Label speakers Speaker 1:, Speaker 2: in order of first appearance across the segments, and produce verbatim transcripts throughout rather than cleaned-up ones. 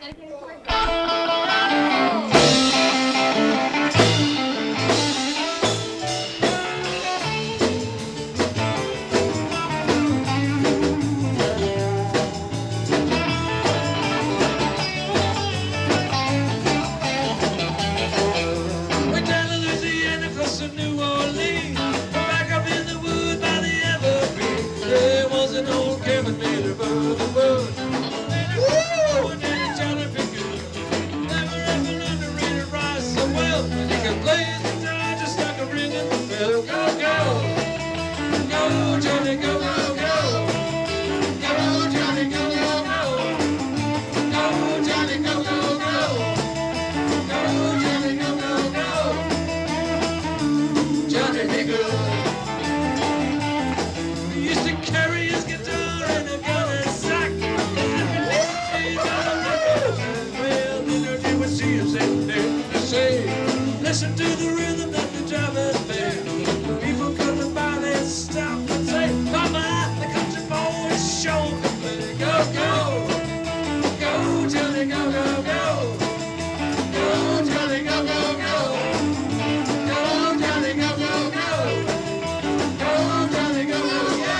Speaker 1: Listen to the rhythm that the drivers play. People coming by, they stop and say, Mama, the country boys show can play. Go, go, go, Johnny, go, go, go. Go, Johnny, go, go, go. Go, Johnny, go, go, go. Go, Johnny, go, go,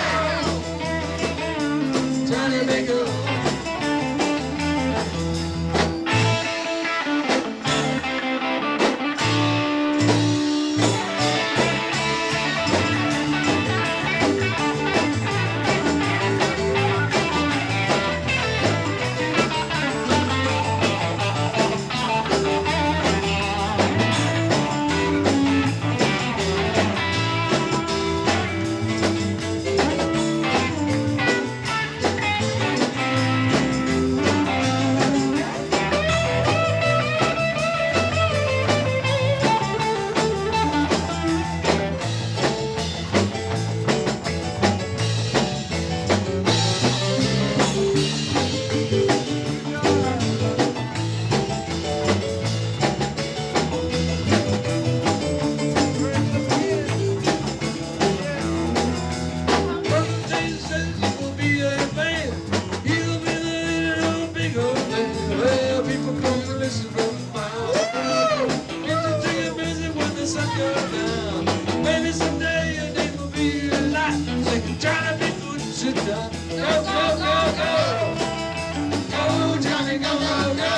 Speaker 1: go. Johnny, be good. Maybe someday your name will be a lot. So Johnny, be good and sit down. Go, go, go, go. Go, Johnny, go, go, go.